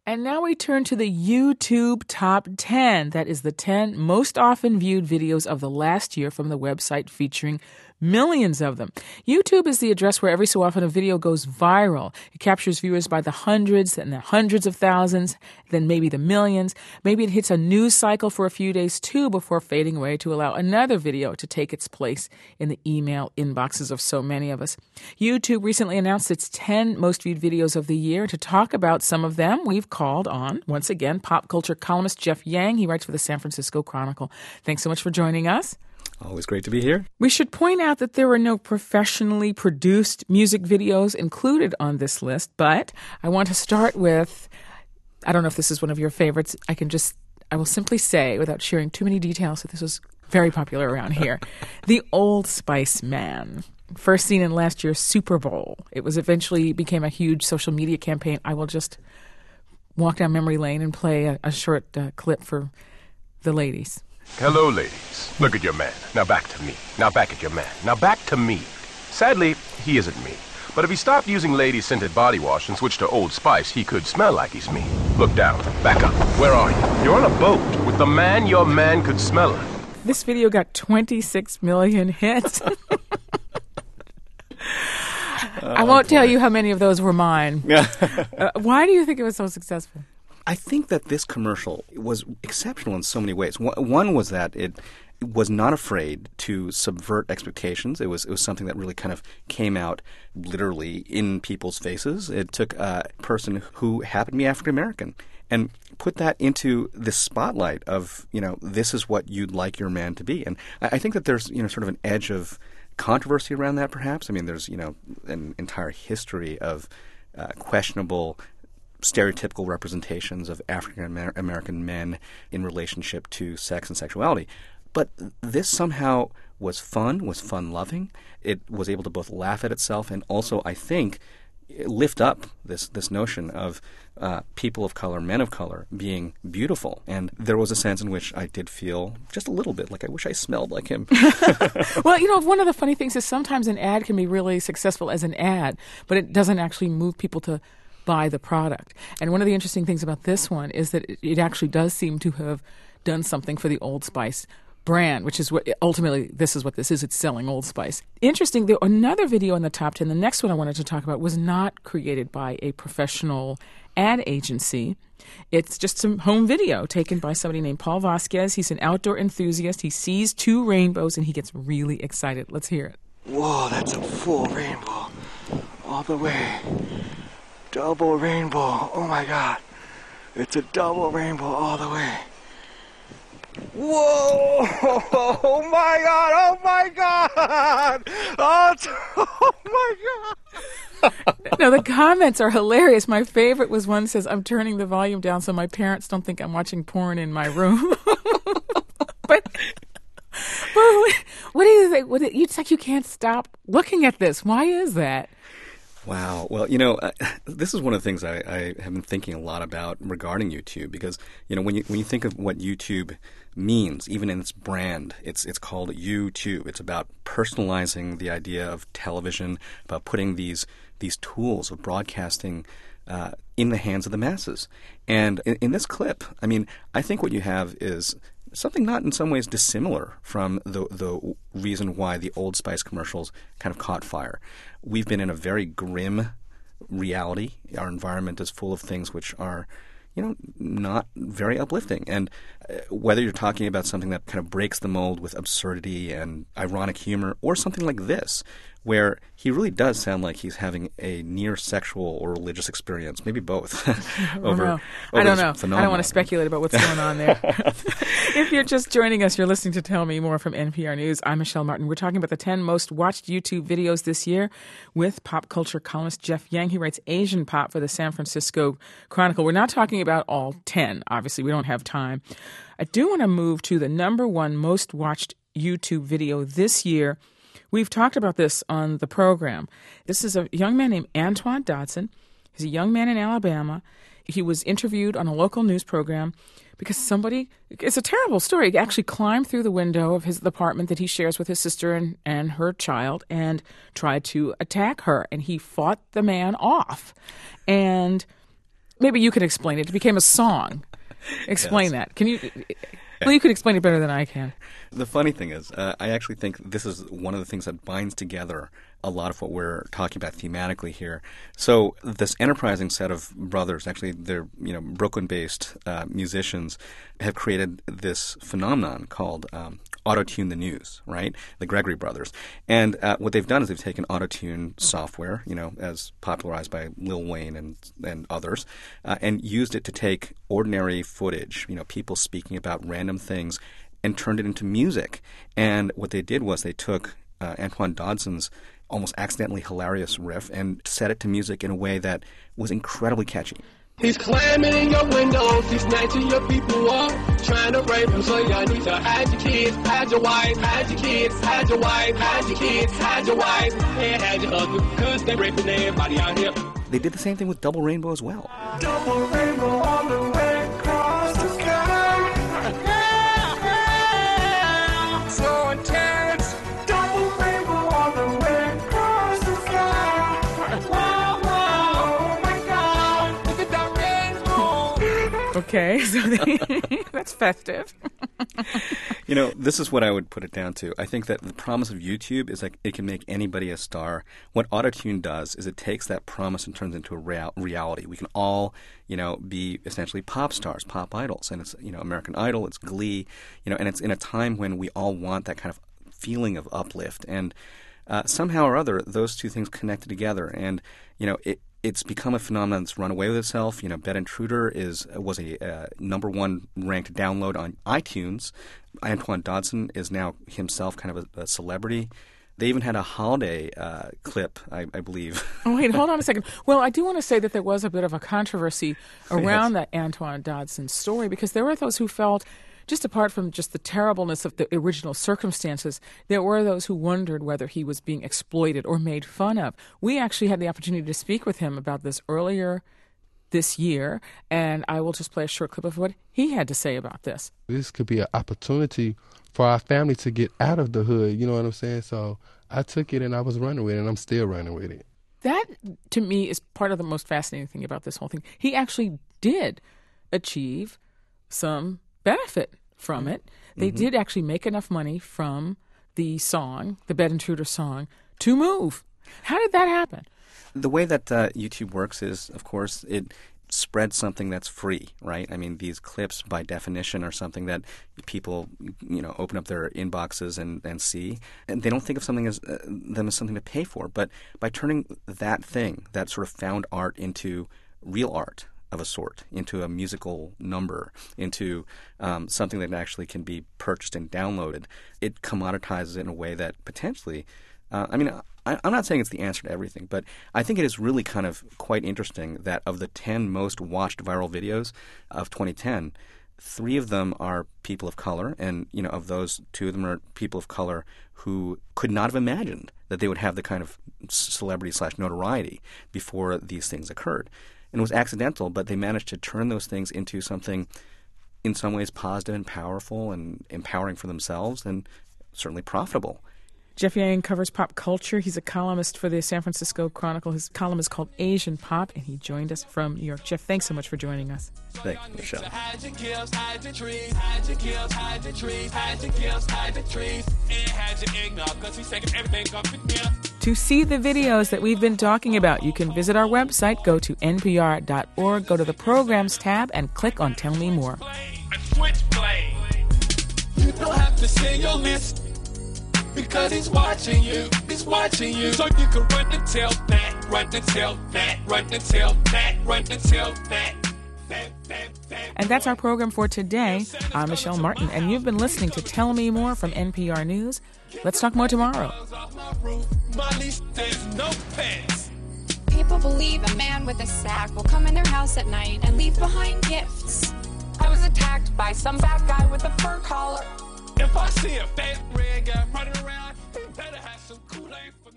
And now we turn to the YouTube Top 10. That is the 10 most often viewed videos of the last year from the website featuring millions of them. YouTube is the address where every so often a video goes viral. It captures viewers by the hundreds and the hundreds of thousands, then maybe the millions. Maybe it hits a news cycle for a few days too before fading away to allow another video to take its place in the email inboxes of so many of us. YouTube recently announced its 10 most viewed videos of the year. To talk about some of them, we've called on, once again, pop culture columnist Jeff Yang. He writes for the San Francisco Chronicle. Thanks so much for joining us. Always great to be here. We should point out that there were no professionally produced music videos included on this list, but I want to start with, I don't know if this is one of your favorites. I will simply say, without sharing too many details, that this was very popular around here. The Old Spice Man. First seen in last year's Super Bowl. It was eventually became a huge social media campaign. I will just walk down memory lane and play a short clip for the ladies. Hello, ladies. Look at your man. Now back to me. Now back at your man. Now back to me. Sadly, he isn't me. But if he stopped using lady-scented body wash and switched to Old Spice, he could smell like he's me. Look down. Back up. Where are you? You're on a boat with the man your man could smell her. This video got 26 million hits. I won't tell you how many of those were mine. Why do you think it was so successful? I think that this commercial was exceptional in so many ways. One was that it was not afraid to subvert expectations. It was something that really kind of came out literally in people's faces. It took a person who happened to be African American and put that into the spotlight of, this is what you'd like your man to be. And I think that there's, sort of an edge of controversy around that, perhaps. I mean, there's, an entire history of questionable stereotypical representations of African American men in relationship to sex and sexuality. But this somehow was fun-loving. It was able to both laugh at itself and also, I think, lift up this notion of people of color, men of color, being beautiful. And there was a sense in which I did feel just a little bit like I wish I smelled like him. Well, one of the funny things is sometimes an ad can be really successful as an ad, but it doesn't actually move people to buy the product. And one of the interesting things about this one is that it actually does seem to have done something for the Old Spice brand, which is what ultimately this is what this is. It's selling Old Spice. Interesting, another video in the top 10, the next one I wanted to talk about, was not created by a professional ad agency. It's just some home video taken by somebody named Paul Vasquez. He's an outdoor enthusiast. He sees 2 rainbows and he gets really excited. Let's hear it. Whoa, that's a full rainbow all the way. Double rainbow. Oh my God. It's a double rainbow all the way. Whoa! Oh my God! Oh my God! Oh my God! No, the comments are hilarious. My favorite was one that says, "I'm turning the volume down so my parents don't think I'm watching porn in my room." But what do you think? It's like you can't stop looking at this. Why is that? Wow. Well, this is one of the things I have been thinking a lot about regarding YouTube because, when you think of what YouTube means, even in its brand, it's called YouTube. It's about personalizing the idea of television, about putting these tools of broadcasting in the hands of the masses. And in this clip, I think what you have is something not in some ways dissimilar from the reason why the Old Spice commercials kind of caught fire. We've been in a very grim reality. Our environment is full of things which are, not very uplifting. And whether you're talking about something that kind of breaks the mold with absurdity and ironic humor or something like this, where he really does sound like he's having a near sexual or religious experience, maybe both. I don't know. I don't want to speculate about what's going on there. If you're just joining us, you're listening to Tell Me More from NPR News. I'm Michelle Martin. We're talking about the 10 most watched YouTube videos this year with pop culture columnist Jeff Yang. He writes Asian pop for the San Francisco Chronicle. We're not talking about all 10. Obviously, we don't have time. I do want to move to the number 1 most watched YouTube video this year. We've talked about this on the program. This is a young man named Antoine Dodson. He's a young man in Alabama. He was interviewed on a local news program because it's a terrible story, he actually climbed through the window of his apartment that he shares with his sister and her child and tried to attack her. And he fought the man off. And maybe you could explain it. It became a song. Explain Yes. that. Can you? Well, you could explain it better than I can. The funny thing is, I actually think this is one of the things that binds together a lot of what we're talking about thematically here. So this enterprising set of brothers, actually they're Brooklyn-based musicians, have created this phenomenon called Auto-Tune the News, right? The Gregory Brothers. And what they've done is they've taken Auto-Tune software, as popularized by Lil Wayne and others, and used it to take ordinary footage, people speaking about random things, and turned it into music. And what they did was they took Antoine Dodson's almost accidentally hilarious riff and set it to music in a way that was incredibly catchy. He's climbing in your windows, he's snatching your people up, trying to rape them, so y'all need to hide your kids, hide your wife, hide your kids, hide your wife, hide your kids, hide your wife, and hide your husband, because they're raping everybody out here. They did the same thing with Double Rainbow as well. Double rainbow all the way across the sky. So intense. Double rainbow all the way across the sky. Wow, wow, oh my God, look at that rainbow. Okay, so that's festive. This is what I would put it down to. I think that the promise of YouTube is like it can make anybody a star. What Auto-Tune does is it takes that promise and turns it into a reality. We can all, be essentially pop stars, pop idols. And it's, American Idol, it's Glee, and it's in a time when we all want that kind of feeling of uplift. And somehow or other, those two things connected together. And, it's become a phenomenon that's run away with itself. Bed Intruder was a number one ranked download on iTunes. Antoine Dodson is now himself kind of a celebrity. They even had a holiday clip, I believe. Oh, wait, hold on a second. Well, I do want to say that there was a bit of a controversy around that Antoine Dodson story, because there were those who felt, just apart from just the terribleness of the original circumstances, there were those who wondered whether he was being exploited or made fun of. We actually had the opportunity to speak with him about this earlier this year, and I will just play a short clip of what he had to say about this. This could be an opportunity for our family to get out of the hood, you know what I'm saying? So I took it and I was running with it, and I'm still running with it. That, to me, is part of the most fascinating thing about this whole thing. He actually did achieve some benefit from it. They did actually make enough money from the song, the Bed Intruder song, to move. How did that happen? The way that YouTube works is, of course, it spreads something that's free, right? I mean, these clips, by definition, are something that people, open up their inboxes and see. And they don't think of something as them as something to pay for. But by turning that thing, that sort of found art, into real art of a sort, into a musical number, into something that actually can be purchased and downloaded, it commoditizes it in a way that potentially, I'm not saying it's the answer to everything, but I think it is really kind of quite interesting that of the 10 most watched viral videos of 2010, 3 of them are people of color, and of those, 2 of them are people of color who could not have imagined that they would have the kind of celebrity/notoriety before these things occurred. And it was accidental, but they managed to turn those things into something in some ways positive and powerful and empowering for themselves, and certainly profitable. Jeff Yang covers pop culture. He's a columnist for the San Francisco Chronicle. His column is called Asian Pop, and he joined us from New York. Jeff, thanks so much for joining us. Thanks, Michelle. Hide your gifts, hide your trees, hide your gifts, hide your trees, hide your gifts, hide your trees, and hide your eggnog, because he's taking everything up in here. To see the videos that we've been talking about, you can visit our website, go to npr.org, go to the Programs tab, and click on Tell Me More. Switchblade. You don't have to say your list, because he's watching you, so you can run and tell that, run and tell that, run and tell that, run and tell that. And that's our program for today. I'm Michelle Martin, and you've been listening to Tell Me More from NPR News. Let's talk more tomorrow. People believe a man with a sack will come in their house at night and leave behind gifts. I was attacked by some fat guy with a fur collar. If I see a fat red guy running around, he better have some Kool-Aid.